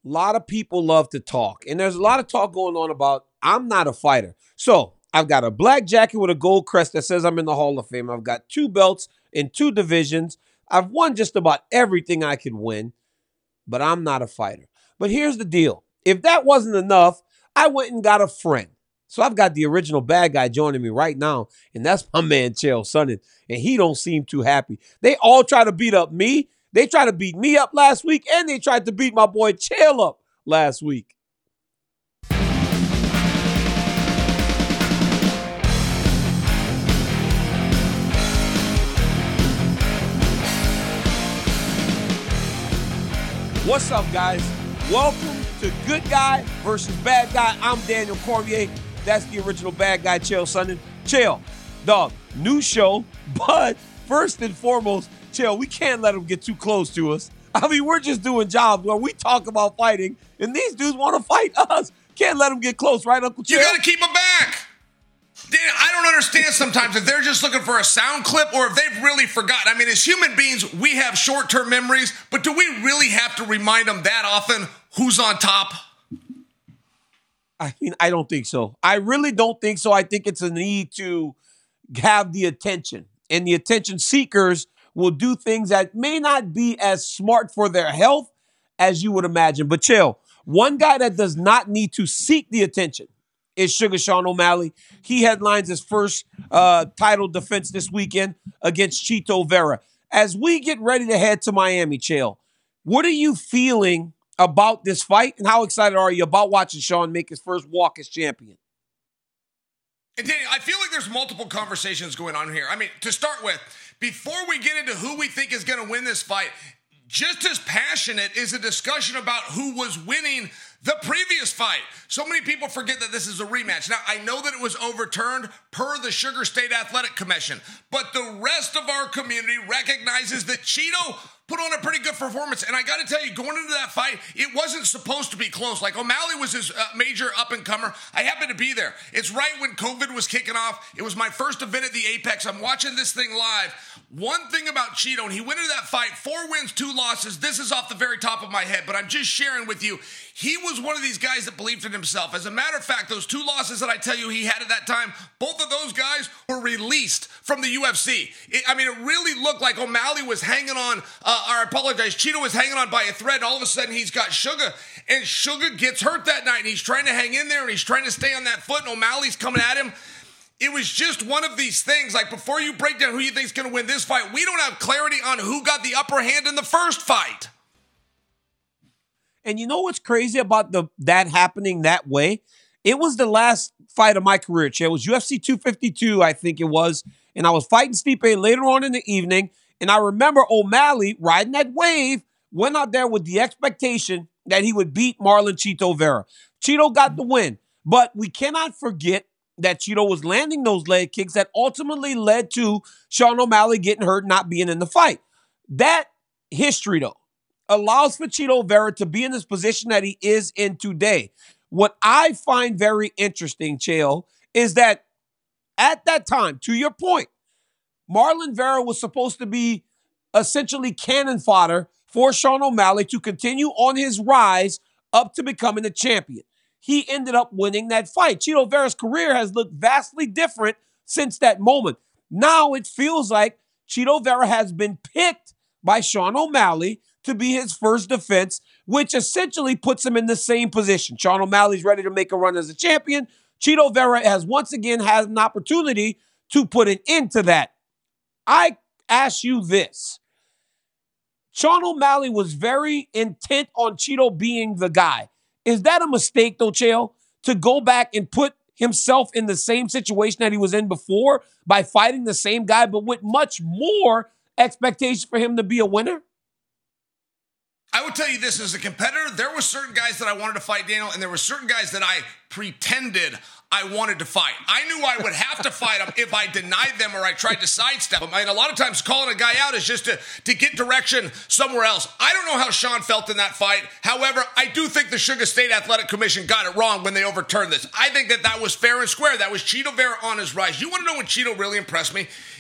A lot of people love to talk, and there's a lot of talk going on about I'm not a fighter. So I've got a black jacket with a gold crest that says I'm in the Hall of Fame. I've got 2 belts in 2 divisions. I've won just about everything I could win, but I'm not a fighter. But here's the deal. If that wasn't enough, I went and got a friend. So I've got the original bad guy joining me right now, and that's my man, Chael Sonnen, and he don't seem too happy. They all try to beat up me. They tried to beat me up last week, and they tried to beat my boy Chael up last week. What's up, guys? Welcome to Good Guy versus Bad Guy. I'm Daniel Cormier. That's the original bad guy, Chael Sonnen. Chael, dog, new show, but first and foremost, Chael, we can't let them get too close to us. I mean, we're just doing jobs where we talk about fighting, and these dudes want to fight us. Can't let them get close, right, Uncle Chael? You got to keep them back. Dan, I don't understand sometimes if they're just looking for a sound clip or if they've really forgotten. I mean, as human beings, we have short-term memories, but do we really have to remind them that often who's on top? I mean, I don't think so. I really don't think so. I think it's a need to have the attention. And the attention seekers will do things that may not be as smart for their health as you would imagine. But Chael, one guy that does not need to seek the attention is Sugar Sean O'Malley. He headlines his first title defense this weekend against Chito Vera. As we get ready to head to Miami, Chael, what are you feeling about this fight, and how excited are you about watching Sean make his first walk as champion? And Danny, I feel like there's multiple conversations going on here. I mean, to start with, before we get into who we think is going to win this fight, just as passionate is a discussion about who was winning the previous fight. So many people forget that this is a rematch. Now, I know that it was overturned per the Sugar State Athletic Commission, but the rest of our community recognizes that Chito put on a pretty good performance. And I got to tell you, going into that fight, it wasn't supposed to be close. Like, O'Malley was his major up-and-comer. I happened to be there. It's right when COVID was kicking off. It was my first event at the Apex. I'm watching this thing live. One thing about Chito, and he went into that fight, 4 wins, 2 losses. This is off the very top of my head, but I'm just sharing with you. He was one of these guys that believed in himself. As a matter of fact, those 2 losses that I tell you he had at that time, both of those guys were released from the UFC. It really looked like O'Malley was hanging on, Chito was hanging on by a thread, and all of a sudden he's got Sugar, and Sugar gets hurt that night, and he's trying to hang in there, and he's trying to stay on that foot, and O'Malley's coming at him. It was just one of these things, like before you break down who you think is going to win this fight, we don't have clarity on who got the upper hand in the first fight. And you know what's crazy about that happening that way? It was the last fight of my career, Chael. It was UFC 252, I think it was. And I was fighting Stipe later on in the evening. And I remember O'Malley, riding that wave, went out there with the expectation that he would beat Marlon Chito Vera. Chito got the win. But we cannot forget that Chito was landing those leg kicks that ultimately led to Sean O'Malley getting hurt, not being in the fight. That history, though, allows for Chito Vera to be in this position that he is in today. What I find very interesting, Chael, is that at that time, to your point, Marlon Vera was supposed to be essentially cannon fodder for Sean O'Malley to continue on his rise up to becoming a champion. He ended up winning that fight. Chito Vera's career has looked vastly different since that moment. Now it feels like Chito Vera has been picked by Sean O'Malley to be his first defense, which essentially puts him in the same position. Sean O'Malley's ready to make a run as a champion. Chito Vera has once again had an opportunity to put an end to that. I ask you this. Sean O'Malley was very intent on Chito being the guy. Is that a mistake, though, Chael, to go back and put himself in the same situation that he was in before by fighting the same guy, but with much more expectation for him to be a winner? I would tell you this, as a competitor, there were certain guys that I wanted to fight, Daniel, and there were certain guys that I pretended I wanted to fight. I knew I would have to fight them if I denied them or I tried to sidestep them. And a lot of times calling a guy out is just to get direction somewhere else. I don't know how Sean felt in that fight. However, I do think the Sugar State Athletic Commission got it wrong when they overturned this. I think that was fair and square. That was Chito Vera on his rise. You want to know when Chito really impressed me?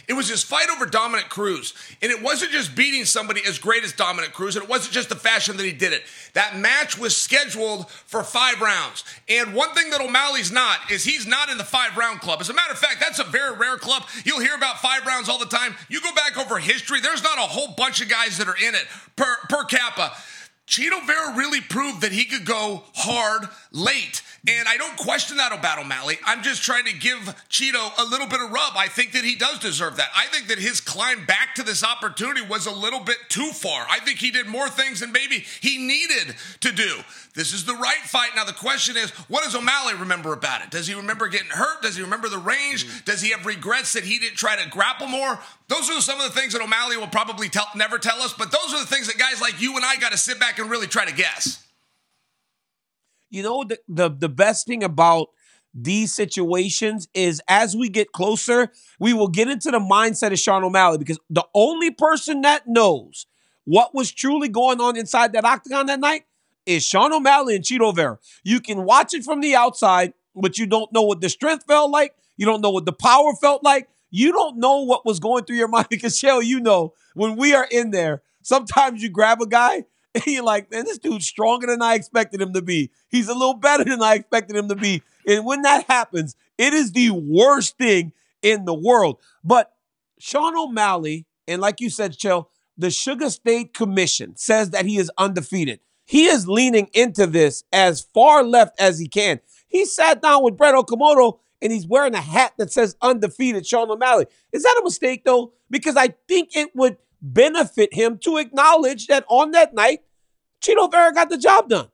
It was his fight over Dominic Cruz. And it wasn't just beating somebody as great as Dominic Cruz, and it wasn't just the fashion that he did it. That match was scheduled for 5 rounds. And one thing that O'Malley's not is he's not in the 5-round club. As a matter of fact, that's a very rare club. You'll hear about 5 rounds all the time. You go back over history, there's not a whole bunch of guys that are in it per capita. Chito Vera really proved that he could go hard late. And I don't question that about O'Malley. I'm just trying to give Chito a little bit of rub. I think that he does deserve that. I think that his climb back to this opportunity was a little bit too far. I think he did more things than maybe he needed to do. This is the right fight. Now, the question is, what does O'Malley remember about it? Does he remember getting hurt? Does he remember the range? Does he have regrets that he didn't try to grapple more? Those are some of the things that O'Malley will probably never tell us, but those are the things that guys like you and I got to sit back and really try to guess. You know, the best thing about these situations is as we get closer, we will get into the mindset of Sean O'Malley, because the only person that knows what was truly going on inside that octagon that night is Sean O'Malley and Chito Vera. You can watch it from the outside, but you don't know what the strength felt like. You don't know what the power felt like. You don't know what was going through your mind, because, Shell, you know, when we are in there, sometimes you grab a guy and you're like, man, this dude's stronger than I expected him to be. He's a little better than I expected him to be. And when that happens, it is the worst thing in the world. But Sean O'Malley, and like you said, Shell, the Sugar State Commission says that he is undefeated. He is leaning into this as far left as he can. He sat down with Brett Okamoto, and he's wearing a hat that says undefeated Sean O'Malley. Is that a mistake, though? Because I think it would benefit him to acknowledge that on that night, Chito Vera got the job done.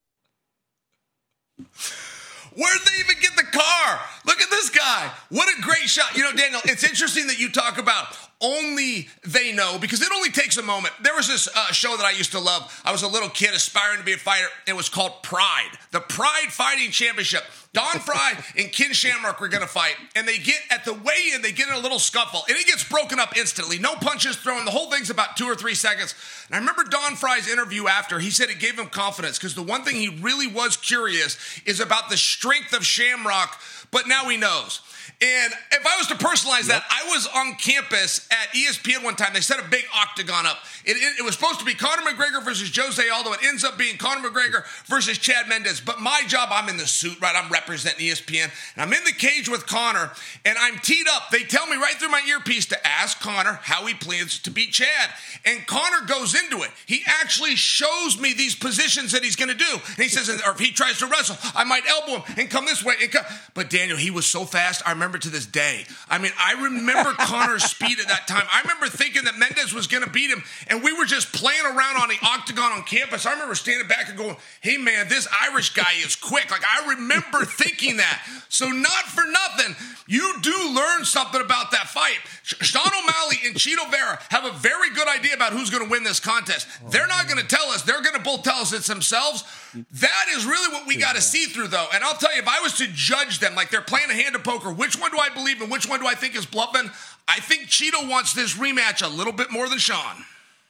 Where'd they even get the car? Look at this guy. What a great shot. You know, Daniel, it's interesting that you talk about only they know, because it only takes a moment. There was this show that I used to love. I was a little kid aspiring to be a fighter. It was called Pride, the Pride Fighting Championship. Don Fry and Ken Shamrock were going to fight, and they get at the weigh-in, they get in a little scuffle, and it gets broken up instantly. No punches thrown. The whole thing's about 2 or 3 seconds. And I remember Don Fry's interview after. He said it gave him confidence, because the one thing he really was curious is about the strength of Shamrock, but now he knows. And if I was to personalize that, I was on campus at ESPN one time. They set a big octagon up. It was supposed to be Conor McGregor versus Jose Aldo. It ends up being Conor McGregor versus Chad Mendes. But my job, I'm in the suit, right? I'm representing ESPN. And I'm in the cage with Conor, and I'm teed up. They tell me right through my earpiece to ask Conor how he plans to beat Chad. And Conor goes into it. He actually shows me these positions that he's going to do. And he says, or if he tries to wrestle, I might elbow him and come this way. But Daniel, he was so fast. I remember to this day. I mean, I remember Conor's speed at that time. I remember thinking that Mendes was going to beat him, and we were just playing around on the octagon on campus. I remember standing back and going, hey, man, this Irish guy is quick. Like, I remember thinking that. So not for nothing, you do learn something about that fight. Sean O'Malley and Chito Vera have a very good idea about who's going to win this contest. They're not going to tell us. They're going to both tell us it's themselves. That is really what we got to see through, though. And I'll tell you, if I was to judge them like they're playing a hand of poker, which one do I believe and which one do I think is bluffing? I think Chito wants this rematch a little bit more than Sean.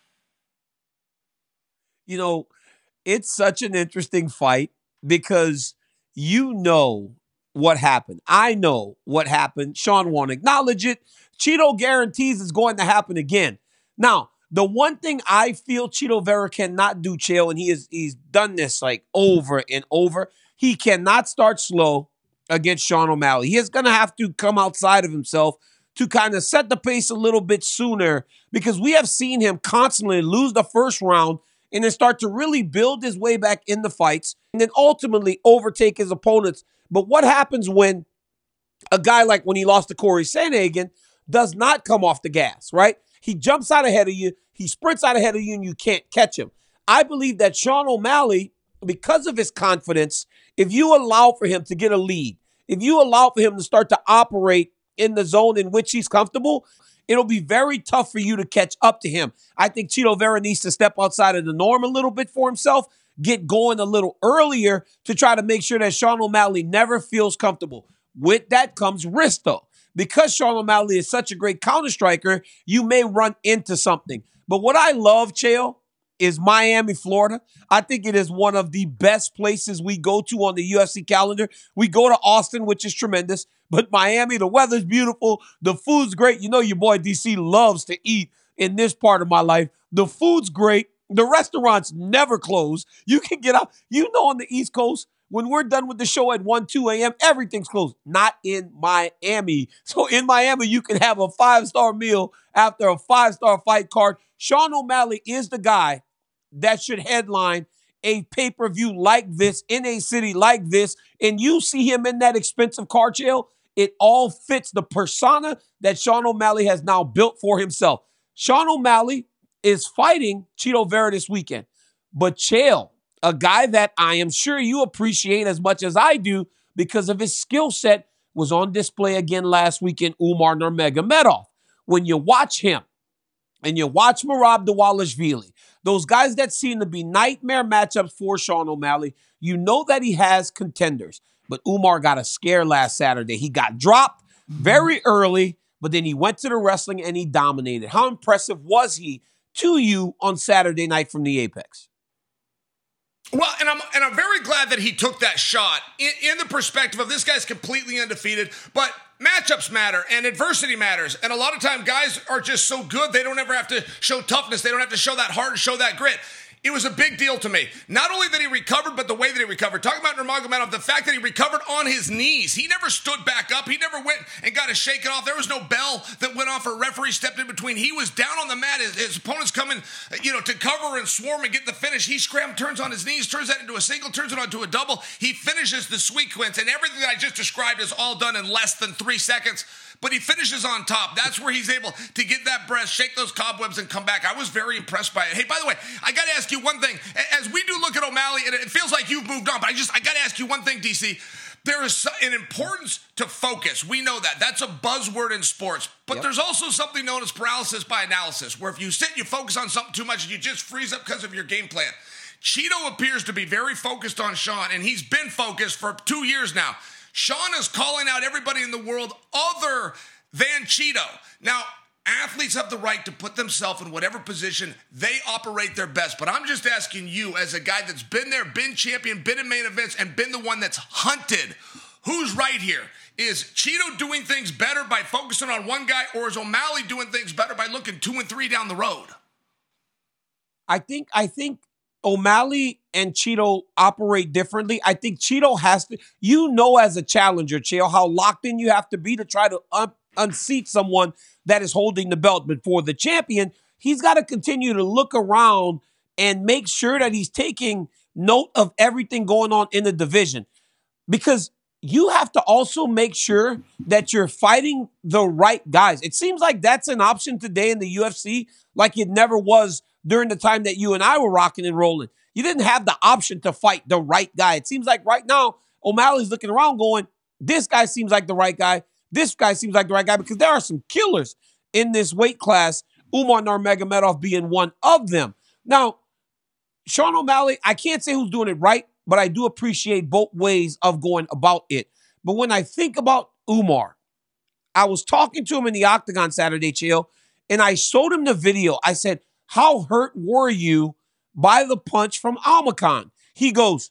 You know, it's such an interesting fight because you know what happened. I know what happened. Sean won't acknowledge it. Chito guarantees it's going to happen again. Now, the one thing I feel Chito Vera cannot do, Chael, and he's done this like over and over, he cannot start slow against Sean O'Malley. He is going to have to come outside of himself to kind of set the pace a little bit sooner, because we have seen him constantly lose the first round and then start to really build his way back in the fights and then ultimately overtake his opponents. But what happens when a guy like when he lost to Corey Sandhagen does not come off the gas, right? He jumps out ahead of you, he sprints out ahead of you, and you can't catch him. I believe that Sean O'Malley, because of his confidence, if you allow for him to get a lead, if you allow for him to start to operate in the zone in which he's comfortable, it'll be very tough for you to catch up to him. I think Chito Vera needs to step outside of the norm a little bit for himself, get going a little earlier to try to make sure that Sean O'Malley never feels comfortable. With that comes risk, though. Because Sean O'Malley is such a great counter striker, you may run into something. But what I love, Chael, is Miami, Florida. I think it is one of the best places we go to on the UFC calendar. We go to Austin, which is tremendous, but Miami, the weather's beautiful. The food's great. You know your boy DC loves to eat in this part of my life. The food's great. The restaurants never close. You can get out. You know, on the East Coast, when we're done with the show at 1, 2 a.m., everything's closed. Not in Miami. So in Miami, you can have a 5-star meal after a 5-star fight card. Sean O'Malley is the guy that should headline a pay-per-view like this in a city like this. And you see him in that expensive car jail. It all fits the persona that Sean O'Malley has now built for himself. Sean O'Malley is fighting Chito Vera this weekend. But Chael, a guy that I am sure you appreciate as much as I do because of his skill set, was on display again last weekend, Umar Nurmagomedov. When you watch him and you watch Merab Dvalishvili, those guys that seem to be nightmare matchups for Sean O'Malley, you know that he has contenders. But Umar got a scare last Saturday. He got dropped very early, but then he went to the wrestling and he dominated. How impressive was he to you on Saturday night from the Apex? Well, and I'm very glad that he took that shot in the perspective of this guy's completely undefeated, but matchups matter and adversity matters. And a lot of time guys are just so good, they don't ever have to show toughness. They don't have to show that heart and show that grit. It was a big deal to me. Not only that he recovered, but the way that he recovered. Talking about Nurmagomedov, the fact that he recovered on his knees. He never stood back up. He never went and got a shake it off. There was no bell that went off or referee stepped in between. He was down on the mat. His opponent's coming, to cover and swarm and get the finish. He scrambles, turns on his knees, turns that into a single, turns it onto a double. He finishes the sequence, and everything that I just described is all done in less than 3 seconds. But he finishes on top. That's where he's able to get that breath, shake those cobwebs, and come back. I was very impressed by it. Hey, by the way, I got to ask you one thing. As we do look at O'Malley, and it feels like you've moved on, but I got to ask you one thing, DC. There is an importance to focus. We know that. That's a buzzword in sports. But There's also something known as paralysis by analysis, where if you sit and you focus on something too much, and you just freeze up because of your game plan. Chito appears to be very focused on Sean, and he's been focused for 2 years now. Sean is calling out everybody in the world other than Chito. Now, athletes have the right to put themselves in whatever position they operate their best. But I'm just asking you, as a guy that's been there, been champion, been in main events, and been the one that's hunted, who's right here? Is Chito doing things better by focusing on one guy, or is O'Malley doing things better by looking 2 and 3 down the road? I think O'Malley and Chito operate differently. I think Chito has to, as a challenger, Chael, how locked in you have to be to try to unseat someone that is holding the belt. But for the champion, he's got to continue to look around and make sure that he's taking note of everything going on in the division. Because you have to also make sure that you're fighting the right guys. It seems like that's an option today in the UFC, like it never was during the time that you and I were rocking and rolling. You didn't have the option to fight the right guy. It seems like right now, O'Malley's looking around going, this guy seems like the right guy. This guy seems like the right guy, because there are some killers in this weight class, Umar Nurmagomedov being one of them. Now, Sean O'Malley, I can't say who's doing it right, but I do appreciate both ways of going about it. But when I think about Umar, I was talking to him in the Octagon Saturday, Chael, and I showed him the video. I said, how hurt were you by the punch from Almacan? He goes,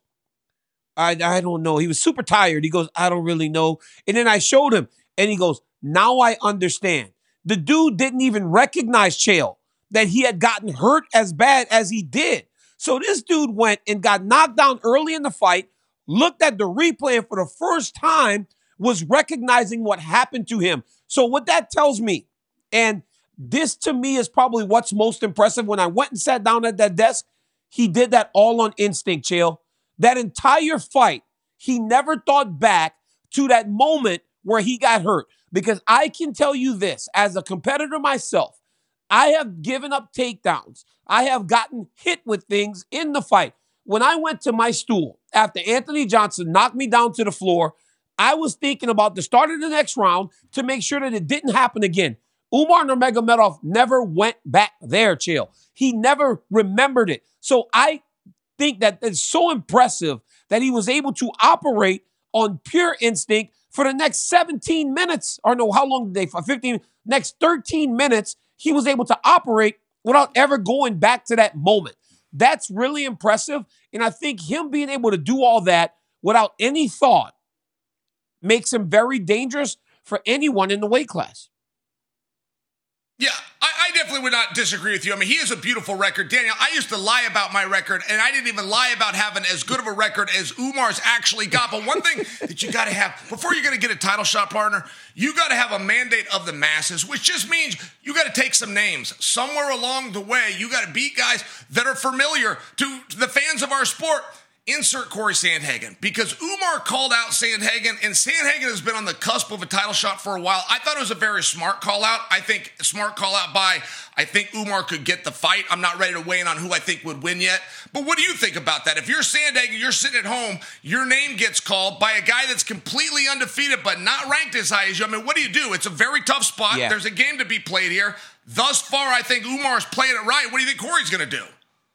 I don't know. He was super tired. He goes, I don't really know. And then I showed him, and he goes, now I understand. The dude didn't even recognize Chael, that he had gotten hurt as bad as he did. So this dude went and got knocked down early in the fight, looked at the replay, and for the first time was recognizing what happened to him. So what that tells me, and this to me is probably what's most impressive, when I went and sat down at that desk, he did that all on instinct, Chael. That entire fight, he never thought back to that moment where he got hurt. Because I can tell you this, as a competitor myself, I have given up takedowns. I have gotten hit with things in the fight. When I went to my stool after Anthony Johnson knocked me down to the floor, I was thinking about the start of the next round to make sure that it didn't happen again. Umar Nurmagomedov never went back there, Chael. He never remembered it. So I think that it's so impressive that he was able to operate on pure instinct for the next 17 minutes, or no, how long did they fight? 15, next 13 minutes, he was able to operate without ever going back to that moment. That's really impressive. And I think him being able to do all that without any thought makes him very dangerous for anyone in the weight class. Yeah, I definitely would not disagree with you. I mean, he has a beautiful record. Daniel, I used to lie about my record, and I didn't even lie about having as good of a record as Umar's actually got. But one thing that you got to have, before you're going to get a title shot, partner, you got to have a mandate of the masses, which just means you got to take some names. Somewhere along the way, you got to beat guys that are familiar to the fans of our sport. Insert Corey Sandhagen, because Umar called out Sandhagen, and Sandhagen has been on the cusp of a title shot for a while. I thought it was a very smart call out. I think Umar could get the fight. I'm not ready to weigh in on who I think would win yet. But what do you think about that? If you're Sandhagen, you're sitting at home, your name gets called by a guy that's completely undefeated but not ranked as high as you. I mean, what do you do? It's a very tough spot. Yeah. There's a game to be played here. Thus far, I think Umar's playing it right. What do you think Corey's going to do?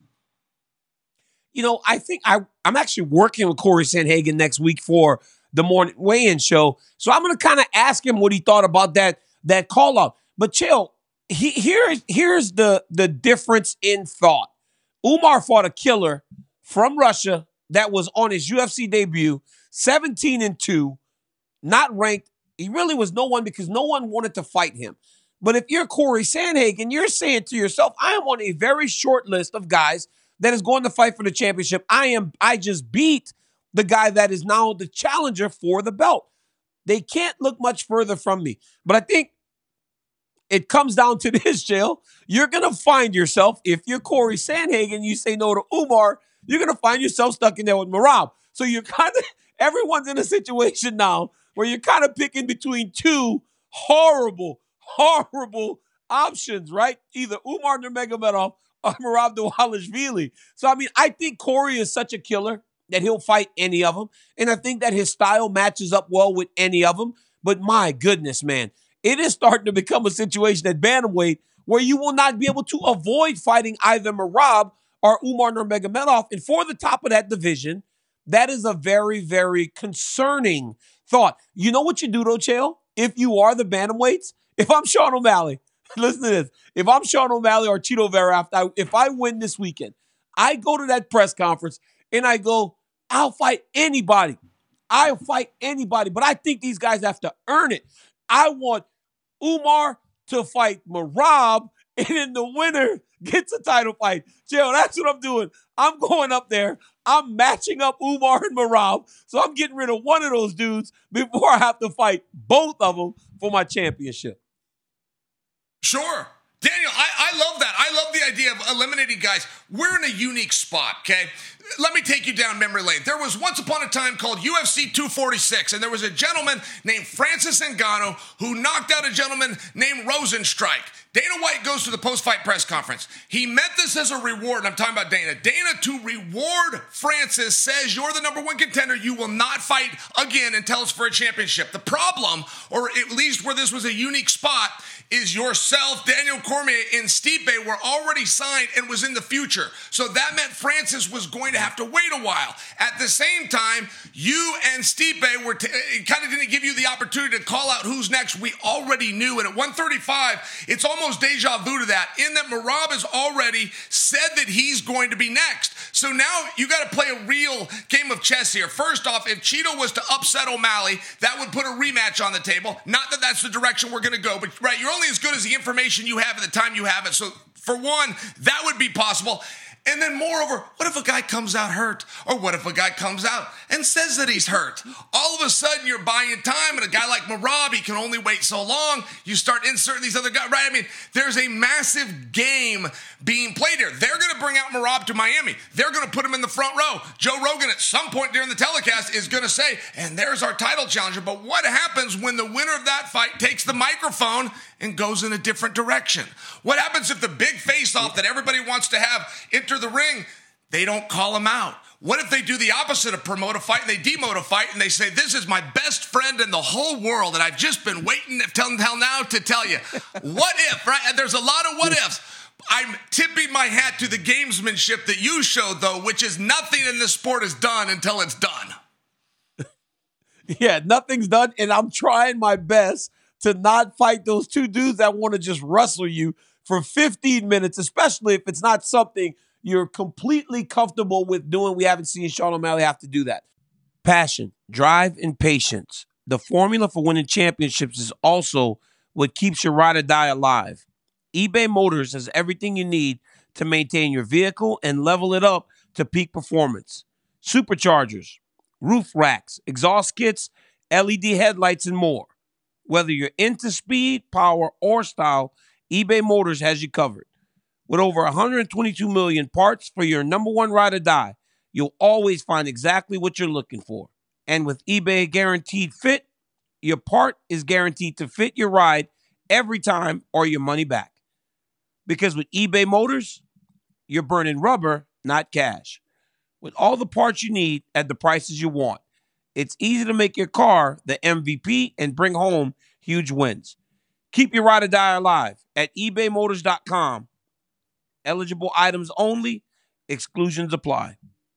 You know, I think I'm actually working with Corey Sandhagen next week for the morning weigh-in show. So I'm going to kind of ask him what he thought about that call-out. But chill, here's the difference in thought. Umar fought a killer from Russia that was on his UFC debut, 17-2, not ranked. He really was no one because no one wanted to fight him. But if you're Corey Sandhagen, you're saying to yourself, I am on a very short list of guys that is going to fight for the championship. I just beat the guy that is now the challenger for the belt. They can't look much further from me. But I think it comes down to this, Jill. You're going to find yourself, if you're Corey Sandhagen, you say no to Umar, you're going to find yourself stuck in there with Merab. So you're kind of, everyone's in a situation now where you're kind of picking between two horrible options, right? Either Umar Nurmagomedov or Merab Dvalishvili. So, I mean, I think Corey is such a killer that he'll fight any of them. And I think that his style matches up well with any of them. But my goodness, man, it is starting to become a situation at bantamweight where you will not be able to avoid fighting either Merab or Umar Nurmagomedov. And for the top of that division, that is a very, very concerning thought. You know what you do, though, Chael? If you are the bantamweights, if I'm Sean O'Malley, listen to this. If I'm Sean O'Malley or Chito Vera, if I win this weekend, I go to that press conference and I go, I'll fight anybody. I'll fight anybody. But I think these guys have to earn it. I want Umar to fight Merab, and then the winner gets a title fight. Joe, that's what I'm doing. I'm going up there. I'm matching up Umar and Merab. So I'm getting rid of one of those dudes before I have to fight both of them for my championship. Sure. Daniel, I love that. I love the idea of eliminating guys. We're in a unique spot, okay? Let me take you down memory lane. There was once upon a time called UFC 246, and there was a gentleman named Francis Ngannou who knocked out a gentleman named Rosenstrike. Dana White goes to the post-fight press conference. He meant this as a reward, and I'm talking about Dana. Dana, to reward Francis, says, you're the number one contender. You will not fight again until it's for a championship. The problem, or at least where this was a unique spot, is yourself, Daniel Cormier, and Stipe were already signed and was in the future. So that meant Francis was going to have to wait a while. At the same time, you and Stipe were kind of didn't give you the opportunity to call out who's next. We already knew. And at 135, it's almost deja vu to that, in that Merab has already said that he's going to be next. So now you got to play a real game of chess here. First off, if Chito was to upset O'Malley, that would put a rematch on the table. Not that that's the direction we're going to go, but right, you're only as good as the information you have at the time you have it. So for one, that would be possible. And then moreover, what if a guy comes out hurt? Or what if a guy comes out and says that he's hurt? All of a sudden, you're buying time, and a guy like Merab, he can only wait so long. You start inserting these other guys, right? I mean, there's a massive game being played here. They're going to bring out Merab to Miami. They're going to put him in the front row. Joe Rogan, at some point during the telecast, is going to say, and there's our title challenger. But what happens when the winner of that fight takes the microphone and goes in a different direction? What happens if the big face-off that everybody wants to have enter the ring, they don't call him out? What if they do the opposite of promote a fight and they demote a fight and they say, this is my best friend in the whole world and I've just been waiting until now to tell you? What if, right? There's a lot of what ifs. I'm tipping my hat to the gamesmanship that you showed, though, which is nothing in this sport is done until it's done. Yeah, nothing's done, and I'm trying my best to not fight those two dudes that want to just wrestle you for 15 minutes, especially if it's not something you're completely comfortable with doing. We haven't seen Sean O'Malley have to do that. Passion, drive, and patience. The formula for winning championships is also what keeps your ride or die alive. eBay Motors has everything you need to maintain your vehicle and level it up to peak performance. Superchargers, roof racks, exhaust kits, LED headlights, and more. Whether you're into speed, power, or style, eBay Motors has you covered. With over 122 million parts for your number one ride or die, you'll always find exactly what you're looking for. And with eBay Guaranteed Fit, your part is guaranteed to fit your ride every time or your money back. Because with eBay Motors, you're burning rubber, not cash. With all the parts you need at the prices you want, it's easy to make your car the MVP and bring home huge wins. Keep your ride or die alive at ebaymotors.com. Eligible items only. Exclusions apply.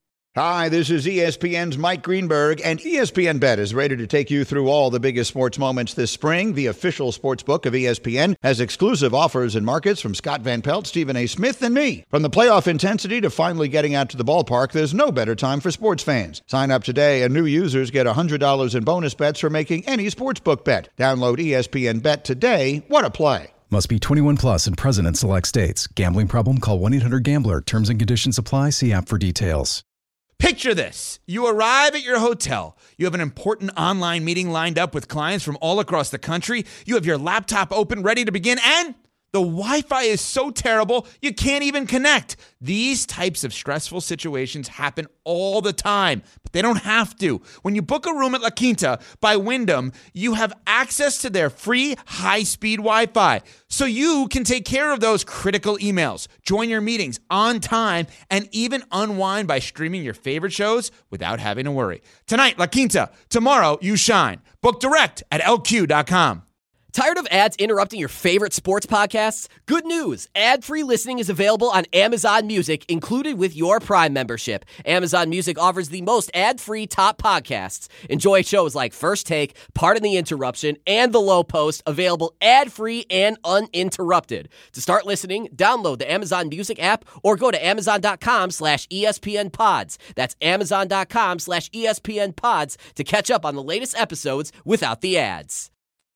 Hi, this is ESPN's Mike Greenberg, and ESPN Bet is ready to take you through all the biggest sports moments this spring. The official sports book of ESPN has exclusive offers and markets from Scott Van Pelt, Stephen A. Smith, and me. From the playoff intensity to finally getting out to the ballpark, there's no better time for sports fans. Sign up today, and new users get $100 in bonus bets for making any sportsbook bet. Download ESPN Bet today. What a play. Must be 21 plus and present in select states. Gambling problem? Call 1-800-GAMBLER. Terms and conditions apply. See app for details. Picture this. You arrive at your hotel. You have an important online meeting lined up with clients from all across the country. You have your laptop open, ready to begin, and the Wi-Fi is so terrible, you can't even connect. These types of stressful situations happen all the time, but they don't have to. When you book a room at La Quinta by Wyndham, you have access to their free high-speed Wi-Fi, so you can take care of those critical emails, join your meetings on time, and even unwind by streaming your favorite shows without having to worry. Tonight, La Quinta. Tomorrow, you shine. Book direct at lq.com. Tired of ads interrupting your favorite sports podcasts? Good news! Ad-free listening is available on Amazon Music, included with your Prime membership. Amazon Music offers the most ad-free top podcasts. Enjoy shows like First Take, Pardon the Interruption, and The Low Post, available ad-free and uninterrupted. To start listening, download the Amazon Music app or go to amazon.com/ESPN Pods. That's amazon.com/ESPN Pods to catch up on the latest episodes without the ads.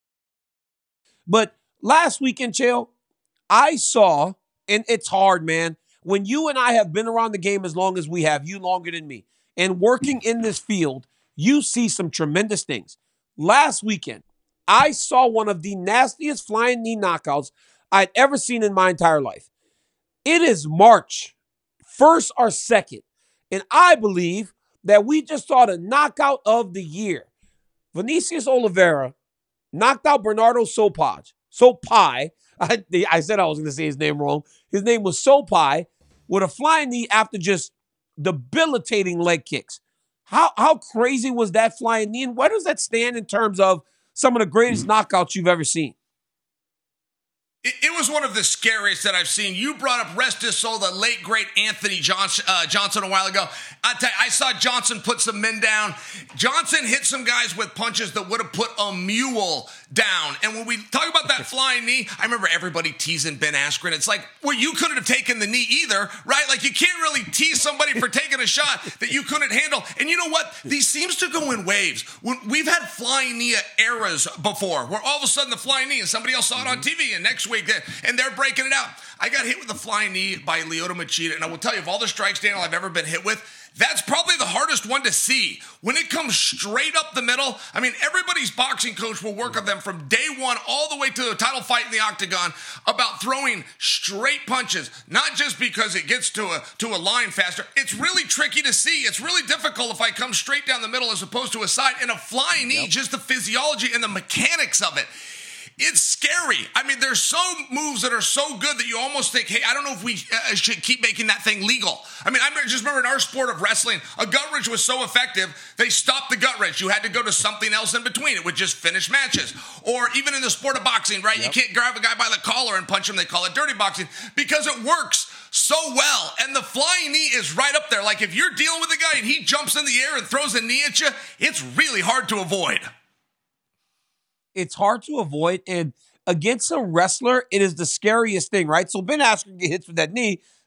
But last weekend, Chael, I saw, and it's hard, man, when you and I have been around the game as long as we have, you longer than me, and working in this field, you see some tremendous things. Last weekend, I saw one of the nastiest flying knee knockouts I'd ever seen in my entire life. It is March 1st or 2nd, and I believe that we just saw the knockout of the year. Vinicius Oliveira knocked out Bernardo Sopai. I said I was going to say his name wrong. His name was Sopai, with a flying knee after just debilitating leg kicks. How crazy was that flying knee? And where does that stand in terms of some of the greatest knockouts you've ever seen? It was one of the scariest that I've seen. You brought up, rest his soul, the late, great Anthony Johnson a while ago. I saw Johnson put some men down. Johnson hit some guys with punches that would have put a mule down. And when we talk about that flying knee, I remember everybody teasing Ben Askren. It's like, well, you couldn't have taken the knee either, right? Like, you can't really tease somebody for taking a shot that you couldn't handle. And you know what? These seems to go in waves. We've had flying knee eras before, where all of a sudden the flying knee, and somebody else saw it on TV, and next week, and they're breaking it out. I got hit with a flying knee by Lyoto Machida, and I will tell you, of all the strikes, Daniel, I've ever been hit with, that's probably the hardest one to see. When it comes straight up the middle, I mean, everybody's boxing coach will work on them from day one all the way to a title fight in the octagon about throwing straight punches, not just because it gets to a line faster. It's really tricky to see. It's really difficult if I come straight down the middle as opposed to a side. And a flying knee, just the physiology and the mechanics of it, it's scary. I mean, there's some moves that are so good that you almost think, hey, I don't know if we should keep making that thing legal. I mean, I just remember in our sport of wrestling, a gut wrench was so effective, they stopped the gut wrench. You had to go to something else in between. It would just finish matches. Or even in the sport of boxing, right? You can't grab a guy by the collar and punch him. They call it dirty boxing because it works so well. And the flying knee is right up there. Like, if you're dealing with a guy and he jumps in the air and throws a knee at you, it's really hard to avoid. It's hard to avoid, and against a wrestler, it is the scariest thing, right? So Ben Askren get hits with that knee, but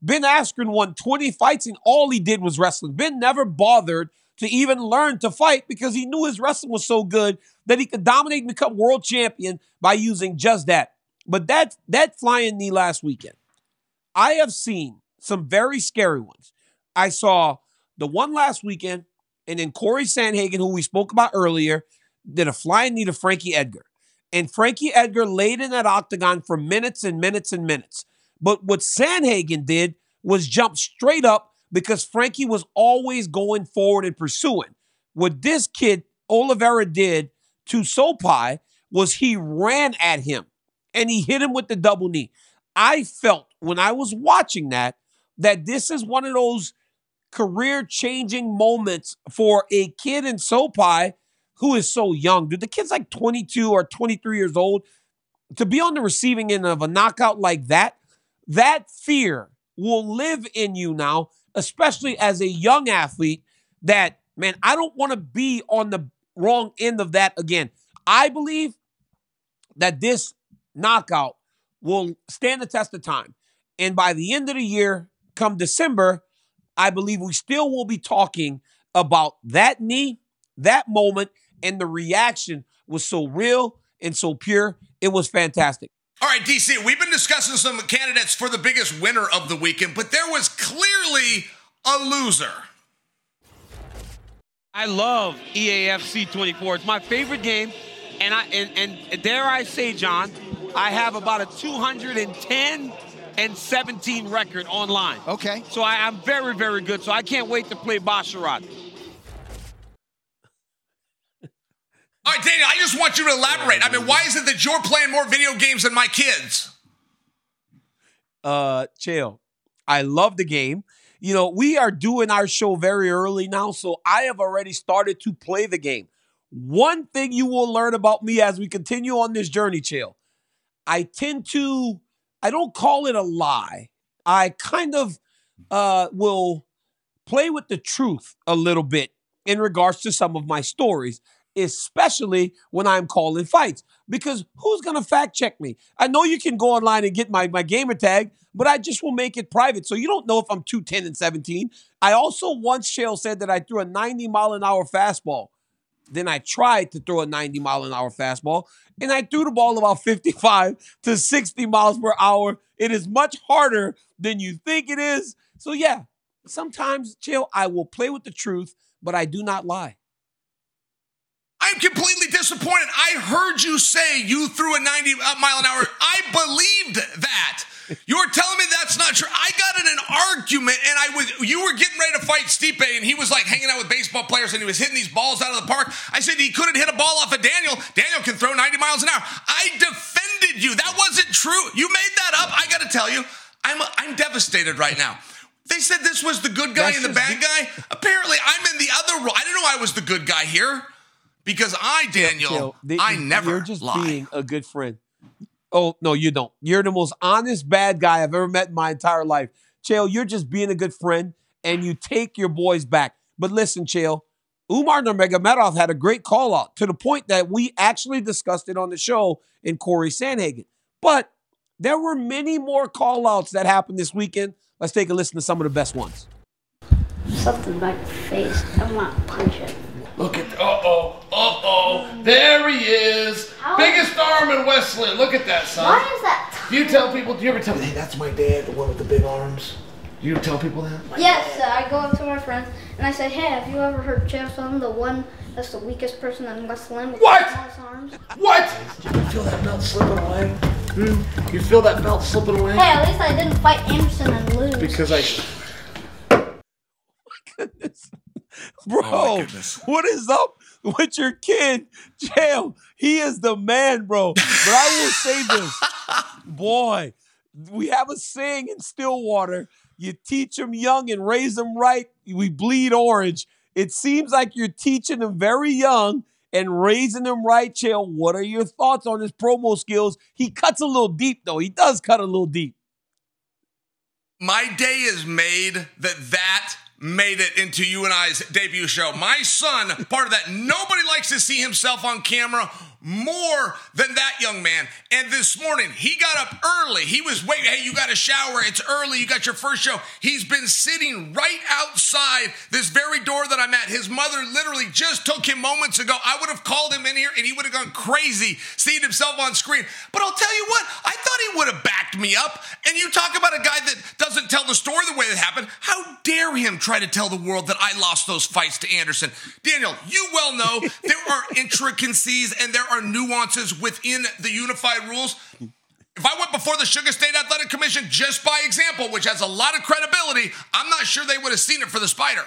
Ben Askren won 20 fights and all he did was wrestling. Ben never bothered to even learn to fight because he knew his wrestling was so good that he could dominate and become world champion by using just that. But that flying knee last weekend, I have seen some very scary ones. I saw the one last weekend, and then Corey Sandhagen, who we spoke about earlier, did a flying knee to Frankie Edgar. And Frankie Edgar laid in that octagon for minutes and minutes and minutes. But what Sandhagen did was jump straight up because Frankie was always going forward and pursuing. What this kid, Oliveira, did to Sopai was he ran at him and he hit him with the double knee. I felt when I was watching that this is one of those career-changing moments for a kid in Sopai who is so young. Dude, the kid's like 22 or 23 years old. To be on the receiving end of a knockout like that fear will live in you now, especially as a young athlete that, man, I don't want to be on the wrong end of that again. I believe that this knockout will stand the test of time. And by the end of the year, come December, I believe we still will be talking about that knee, that moment, and the reaction was so real and so pure. It was fantastic. All right, DC, we've been discussing some candidates for the biggest winner of the weekend, but there was clearly a loser. I love EAFC 24. It's my favorite game, and dare I say, John, I have about a 210-17 record online. Okay. So I'm very, very good. So I can't wait to play Basharat. All right, Daniel, I just want you to elaborate. I mean, why is it that you're playing more video games than my kids? Chill. I love the game. You know, we are doing our show very early now, so I have already started to play the game. One thing you will learn about me as we continue on this journey, Chill, I don't call it a lie. I kind of will play with the truth a little bit in regards to some of my stories, especially when I'm calling fights. Because who's going to fact check me? I know you can go online and get my gamer tag, but I just will make it private. So you don't know if I'm 210-17. I also once, Shale, said that I threw a 90-mile-an-hour fastball. Then I tried to throw a 90-mile-an-hour fastball, and I threw the ball about 55 to 60 miles per hour. It is much harder than you think it is. So yeah, sometimes, Chill, I will play with the truth, but I do not lie. I'm completely disappointed. I heard you say you threw a 90-mile-an-hour. I believed that. You're telling me that's not true. I got in an argument, and you were getting ready to fight Stipe, and he was like hanging out with baseball players, and he was hitting these balls out of the park. I said he couldn't hit a ball off of Daniel. Daniel can throw 90 miles an hour. I defended you. That wasn't true. You made that up. I got to tell you, I'm devastated right now. They said this was the good guy and the bad guy. Apparently, I'm in the other role. I didn't know I was the good guy here. Because Daniel, I never You're just lie. being a good friend. Oh, no, you don't. You're the most honest bad guy I've ever met in my entire life. Chael, you're just being a good friend, and you take your boys back. But listen, Chael, Umar Nurmagomedov had a great call-out to the point that we actually discussed it on the show in Corey Sandhagen. But there were many more call-outs that happened this weekend. Let's take a listen to some of the best ones. Something about your face. I want to punch it. Look at, there he is. Biggest arm in Westland. Look at that, son. Why is that? Do you ever tell me, hey, that's my dad, the one with the big arms? Do you tell people that? Yes, I go up to my friends and I say, hey, have you ever heard Jeff Sutton, the one that's the weakest person in Westland with the smallest arms? What? Do you feel that belt slipping away? You feel that belt slipping away? Hey, at least I didn't fight Anderson and lose. Because I... Goodness. Bro, what is up with your kid? Chael, he is the man, bro. But I will say this. Boy, we have a saying in Stillwater. You teach them young and raise them right. We bleed orange. It seems like you're teaching them very young and raising them right, Chael. What are your thoughts on his promo skills? He cuts a little deep, though. He does cut a little deep. My day is made that made it into you and I's debut show. My son, part of that, nobody likes to see himself on camera. more than that young man. And this morning, he got up early. He was waiting. Hey, you got to shower. It's early. You got your first show. He's been sitting right outside this very door that I'm at. His mother literally just took him moments ago. I would have called him in here and he would have gone crazy seeing himself on screen. But I'll tell you what, I thought he would have backed me up. And you talk about a guy that doesn't tell the story the way it happened. How dare him try to tell the world that I lost those fights to Anderson? Daniel, you well know there are intricacies and there are nuances within the unified rules. If I went before the Sugar State Athletic Commission just by example, which has a lot of credibility, I'm not sure they would have seen it for the Spider.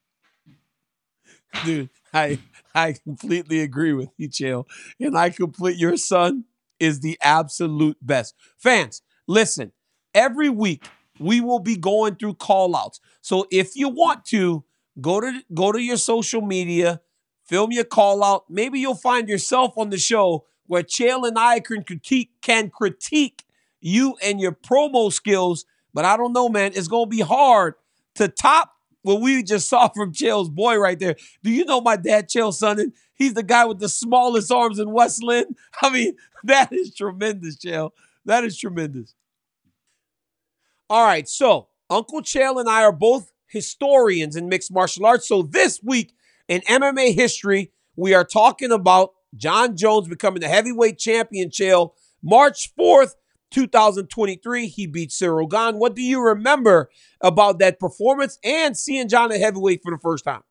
Dude, I completely agree with you, Chael. And your son is the absolute best. Fans, listen, every week we will be going through call-outs. So if you want to, go to your social media, film your call-out. Maybe you'll find yourself on the show where Chael and I can critique you and your promo skills. But I don't know, man. It's going to be hard to top what we just saw from Chael's boy right there. Do you know my dad, Chael Sonnen? He's the guy with the smallest arms in West Lynn. I mean, that is tremendous, Chael. That is tremendous. All right, so Uncle Chael and I are both historians in mixed martial arts. So this week in MMA history, we are talking about Jon Jones becoming the heavyweight champion, Chael. March 4th, 2023, he beat Ciryl Gane. What do you remember about that performance and seeing Jon at heavyweight for the first time?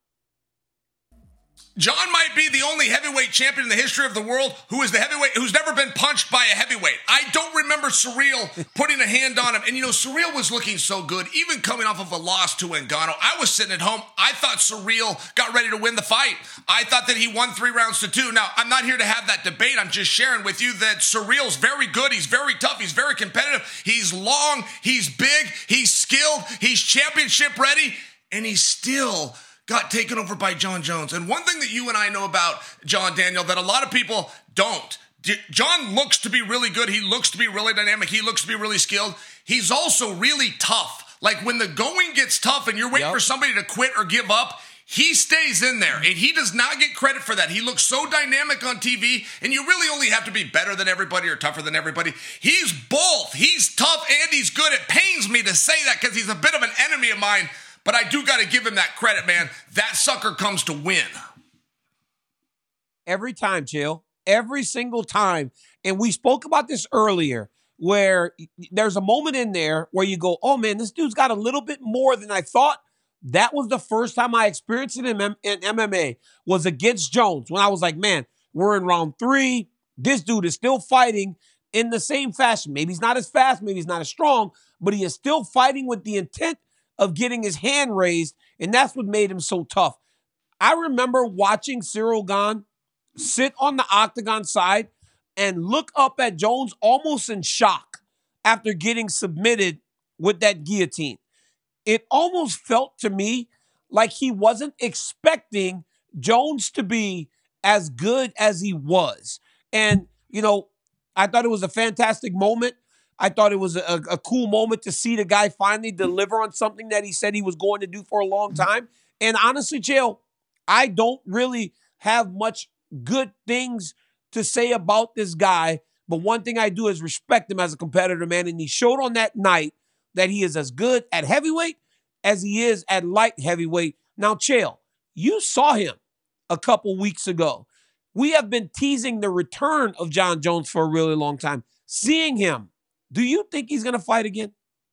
Jon might be the only heavyweight champion in the history of the world who's never been punched by a heavyweight. I don't remember Ciryl putting a hand on him. And, Ciryl was looking so good, even coming off of a loss to Ngannou. I was sitting at home. I thought Ciryl got ready to win the fight. I thought that he won 3 rounds to 2. Now, I'm not here to have that debate. I'm just sharing with you that Ciryl's very good. He's very tough. He's very competitive. He's long. He's big. He's skilled. He's championship ready. And he's still got taken over by Jon Jones. And one thing that you and I know about Jon, Daniel, that a lot of people don't. Jon looks to be really good. He looks to be really dynamic. He looks to be really skilled. He's also really tough. Like when the going gets tough and you're waiting for somebody to quit or give up, he stays in there, and he does not get credit for that. He looks so dynamic on TV, and you really only have to be better than everybody or tougher than everybody. He's both. He's tough and he's good. It pains me to say that because he's a bit of an enemy of mine, but I do got to give him that credit, man. That sucker comes to win. Every time, Chael. Every single time. And we spoke about this earlier, where there's a moment in there where you go, oh, man, this dude's got a little bit more than I thought. That was the first time I experienced it in MMA, was against Jones, when I was like, man, we're in round 3. This dude is still fighting in the same fashion. Maybe he's not as fast, maybe he's not as strong, but he is still fighting with the intent of getting his hand raised, and that's what made him so tough. I remember watching Ciryl Gane sit on the octagon side and look up at Jones almost in shock after getting submitted with that guillotine. It almost felt to me like he wasn't expecting Jones to be as good as he was. And, I thought it was a fantastic moment. I thought it was a cool moment to see the guy finally deliver on something that he said he was going to do for a long time. And honestly, Chael, I don't really have much good things to say about this guy, but one thing I do is respect him as a competitor, man. And he showed on that night that he is as good at heavyweight as he is at light heavyweight. Now, Chael, you saw him a couple weeks ago. We have been teasing the return of Jon Jones for a really long time. Seeing him, do you think he's going to fight again?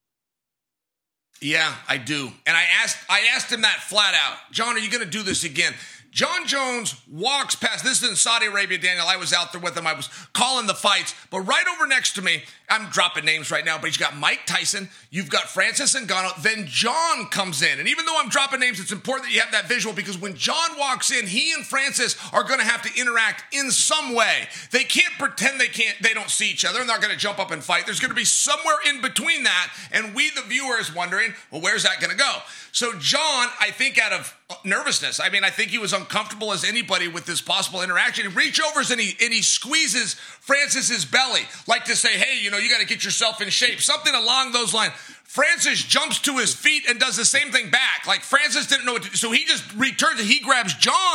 Yeah, I do. And I asked him that flat out. Jon, are you going to do this again? Jon Jones walks past. This is in Saudi Arabia, Daniel. I was out there with him. I was calling the fights. But right over next to me, I'm dropping names right now, but he's got Mike Tyson. You've got Francis Ngannou. Then Jon comes in. And even though I'm dropping names, it's important that you have that visual, because when Jon walks in, he and Francis are going to have to interact in some way. They can't pretend they don't see each other and they're going to jump up and fight. There's going to be somewhere in between that. And we, the viewer, is wondering, well, where's that going to go? So Jon, I think out of nervousness, I think he was uncomfortable as anybody with this possible interaction. He reaches over and he squeezes Francis's belly, like to say, hey, you got to get yourself in shape. Something along those lines. Francis jumps to his feet and does the same thing back. Like Francis didn't know what to do. So he just returns and he grabs Jon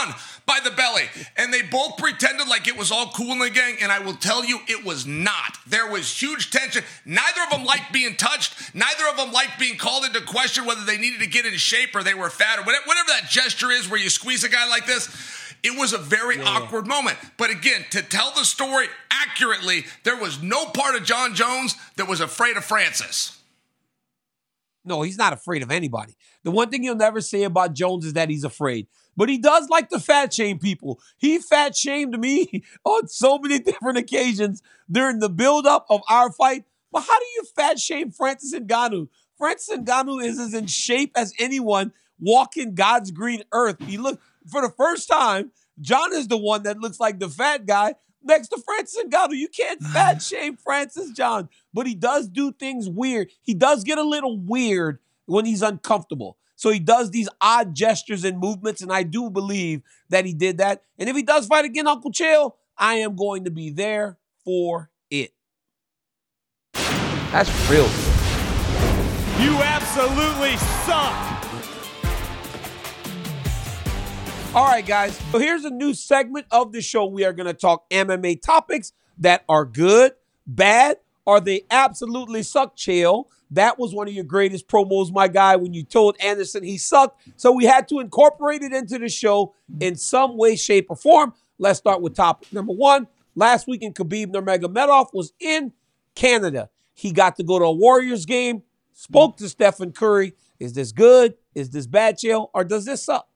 by the belly. And they both pretended like it was all cool in the gang, and I will tell you it was not. There was huge tension. Neither of them liked being touched. Neither of them liked being called into question whether they needed to get in shape or they were fat or whatever that gesture is where you squeeze a guy like this. It was a very awkward moment. But again, to tell the story accurately, there was no part of Jon Jones that was afraid of Francis. No, he's not afraid of anybody. The one thing you'll never say about Jones is that he's afraid. But he does like to fat shame people. He fat shamed me on so many different occasions during the buildup of our fight. But how do you fat shame Francis Ngannou? Francis Ngannou is as in shape as anyone walking God's green earth. He looked, for the first time, John is the one that looks like the fat guy next to Francis Ngannou. You can't fat shame Francis, John. But he does do things weird. He does get a little weird when he's uncomfortable. So he does these odd gestures and movements, and I do believe that he did that. And if he does fight again, Uncle Chael, I am going to be there for it. That's real good. You absolutely suck. All right, guys. So here's a new segment of the show. We are going to talk MMA topics that are good, bad, or they absolutely suck, Chael. That was one of your greatest promos, my guy, when you told Anderson he sucked. So we had to incorporate it into the show in some way, shape, or form. Let's start with topic number one. Last weekend, Khabib Nurmagomedov was in Canada. He got to go to a Warriors game, spoke to Stephen Curry. Is this good? Is this bad, Chael? Or does this suck?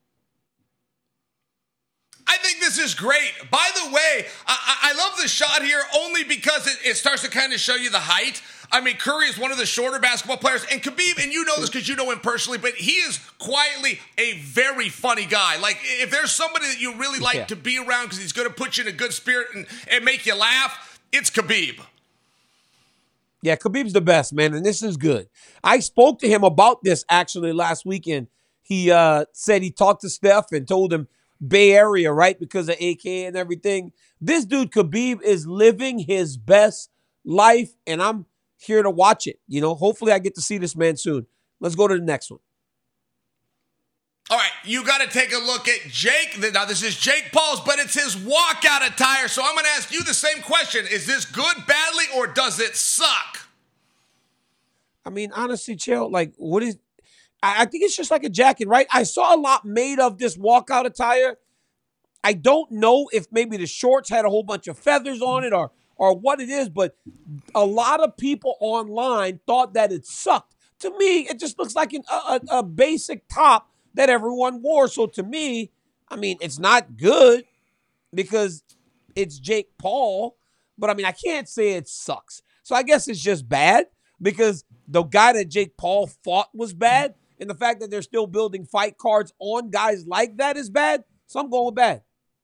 I think this is great. By the way, I love the shot here only because it starts to kind of show you the height. I mean, Curry is one of the shorter basketball players, and Khabib, and you know this because you know him personally, but he is quietly a very funny guy. Like, if there's somebody that you really like to be around because he's going to put you in a good spirit and make you laugh, it's Khabib. Yeah, Khabib's the best, man, and this is good. I spoke to him about this actually last weekend. He said he talked to Steph and told him Bay Area, right, because of AK and everything. This dude, Khabib, is living his best life, and I'm here to watch it. You know, hopefully I get to see this man soon. Let's go to the next one. All right, you got to take a look at Jake. Now, this is Jake Paul's, but it's his walkout attire. So I'm going to ask you the same question. Is this good, badly, or does it suck? I mean, honestly, Chael, like, what is... I think it's just like a jacket, right? I saw a lot made of this walkout attire. I don't know if maybe the shorts had a whole bunch of feathers on it or what it is, but a lot of people online thought that it sucked. To me, it just looks like a basic top that everyone wore. So to me, I mean, it's not good because it's Jake Paul, but I mean, I can't say it sucks. So I guess it's just bad because the guy that Jake Paul fought was bad, and the fact that they're still building fight cards on guys like that is bad. So I'm going with bad.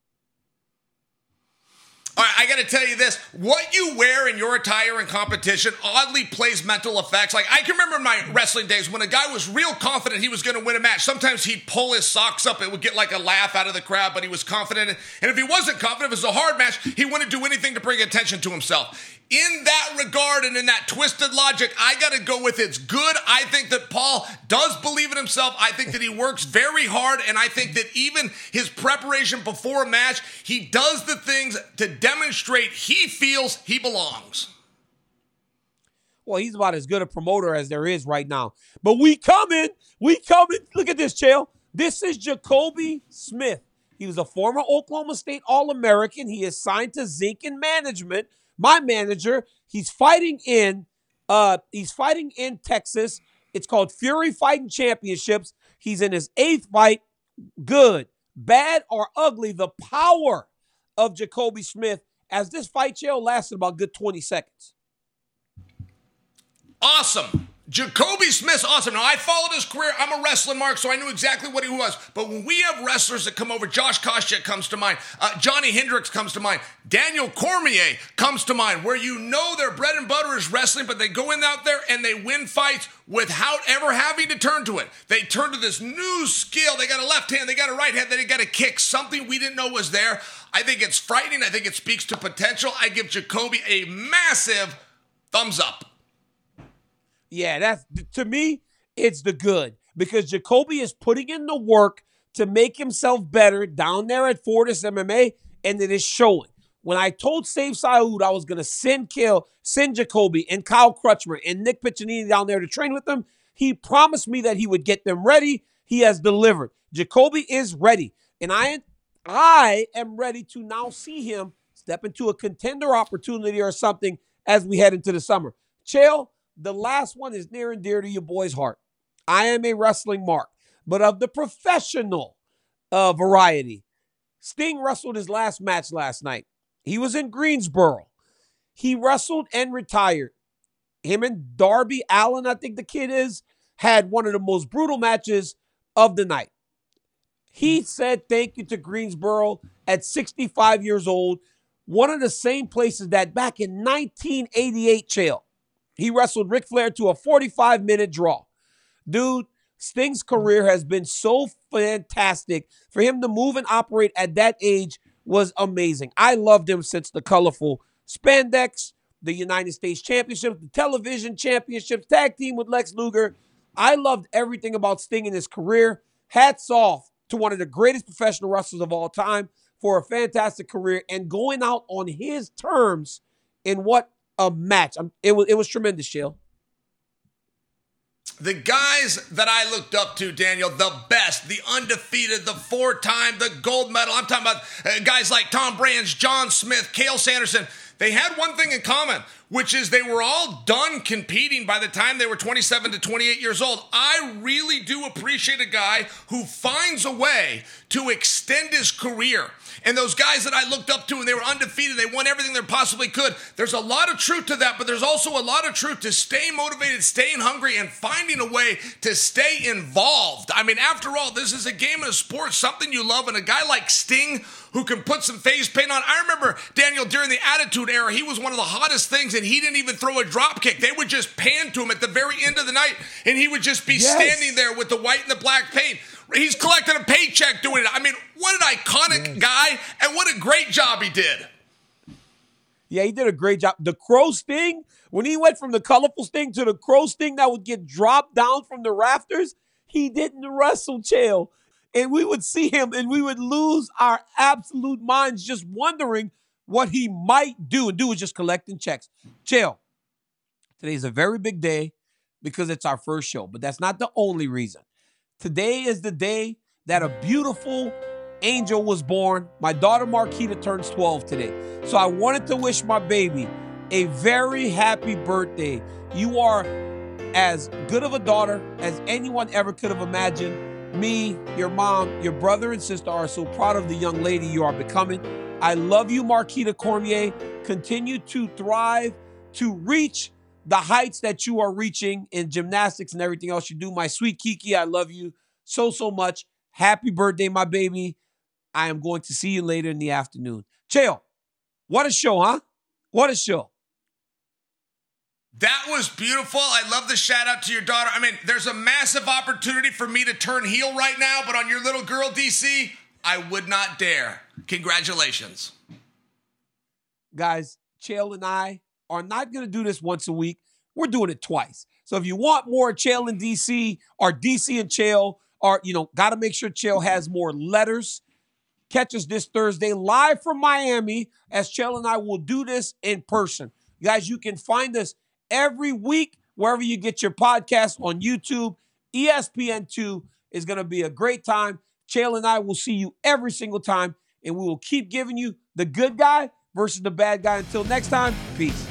All right, I got to tell you this. What you wear in your attire in competition oddly plays mental effects. Like, I can remember in my wrestling days when a guy was real confident he was going to win a match. Sometimes he'd pull his socks up. It would get like a laugh out of the crowd, but he was confident. And if he wasn't confident, if it was a hard match, he wouldn't do anything to bring attention to himself. In that regard and in that twisted logic, I got to go with it's good. I think that Paul does believe in himself. I think that he works very hard, and I think that even his preparation before a match, he does the things to demonstrate he feels he belongs. Well, he's about as good a promoter as there is right now. But we coming. Look at this, Chael. This is Jacoby Smith. He was a former Oklahoma State All-American. He is signed to Zinkin Management. My manager, he's fighting in Texas. It's called Fury Fighting Championships. He's in his 8th fight. Good, bad, or ugly, the power of Jacoby Smith as this fight, Chael, lasted about a good 20 seconds. Awesome. Jacoby Smith's awesome. Now, I followed his career. I'm a wrestling mark, so I knew exactly what he was. But when we have wrestlers that come over, Josh Koscheck comes to mind. Johnny Hendricks comes to mind. Daniel Cormier comes to mind, where you know their bread and butter is wrestling, but they go in out there and they win fights without ever having to turn to it. They turn to this new skill. They got a left hand, they got a right hand, then they got a kick, something we didn't know was there. I think it's frightening. I think it speaks to potential. I give Jacoby a massive thumbs up. Yeah, to me, it's the good because Jacoby is putting in the work to make himself better down there at Fortis MMA, and it is showing. When I told Save Saud I was going to send Jacoby and Kyle Crutchmer and Nick Piccinini down there to train with them, he promised me that he would get them ready. He has delivered. Jacoby is ready. And I am ready to now see him step into a contender opportunity or something as we head into the summer. Chael, the last one is near and dear to your boy's heart. I am a wrestling mark, but of the professional variety, Sting wrestled his last match last night. He was in Greensboro. He wrestled and retired. Him and Darby Allin, I think the kid is, had one of the most brutal matches of the night. He said thank you to Greensboro at 65 years old, one of the same places that back in 1988, Chael, he wrestled Ric Flair to a 45-minute draw. Dude, Sting's career has been so fantastic. For him to move and operate at that age was amazing. I loved him since the colorful spandex, the United States Championship, the television championships, tag team with Lex Luger. I loved everything about Sting in his career. Hats off to one of the greatest professional wrestlers of all time for a fantastic career and going out on his terms in what a match. It was tremendous, Chael. The guys that I looked up to, Daniel, the best, the undefeated, the four-time, the gold medal. I'm talking about guys like Tom Brands, John Smith, Cael Sanderson. They had one thing in common, which is they were all done competing by the time they were 27 to 28 years old. I really do appreciate a guy who finds a way to extend his career. And those guys that I looked up to and they were undefeated, they won everything they possibly could. There's a lot of truth to that, but there's also a lot of truth to staying motivated, staying hungry, and finding a way to stay involved. I mean, after all, this is a game and a sport, something you love, and a guy like Sting who can put some face paint on. I remember, Daniel, during the Attitude Era, he was one of the hottest things, and he didn't even throw a drop kick. They would just pan to him at the very end of the night, and he would just be standing there with the white and the black paint. He's collecting a paycheck doing it. I mean, what an iconic guy, and what a great job he did. Yeah, he did a great job. The Crow Sting, when he went from the colorful Sting to the Crow Sting that would get dropped down from the rafters, he didn't wrestle, Chael. And we would see him and we would lose our absolute minds just wondering what he might do. And do is just collecting checks. Chael, today's a very big day because it's our first show, but that's not the only reason. Today is the day that a beautiful angel was born. My daughter Marquita turns 12 today. So I wanted to wish my baby a very happy birthday. You are as good of a daughter as anyone ever could have imagined. Me, your mom, your brother and sister are so proud of the young lady you are becoming. I love you, Marquita Cormier. Continue to thrive, to reach the heights that you are reaching in gymnastics and everything else you do. My sweet Kiki, I love you so much. Happy birthday, my baby. I am going to see you later in the afternoon. Chael, what a show, huh? What a show. That was beautiful. I love the shout out to your daughter. I mean, there's a massive opportunity for me to turn heel right now, but on your little girl, DC, I would not dare. Congratulations. Guys, Chael and I are not going to do this once a week. We're doing it twice. So if you want more Chael and DC, or DC and Chael, or, got to make sure Chael has more letters. Catch us this Thursday live from Miami as Chael and I will do this in person. Guys, you can find us every week wherever you get your podcast on YouTube. ESPN2 is going to be a great time. Chael and I will see you every single time, and we will keep giving you the good guy versus the bad guy. Until next time, peace.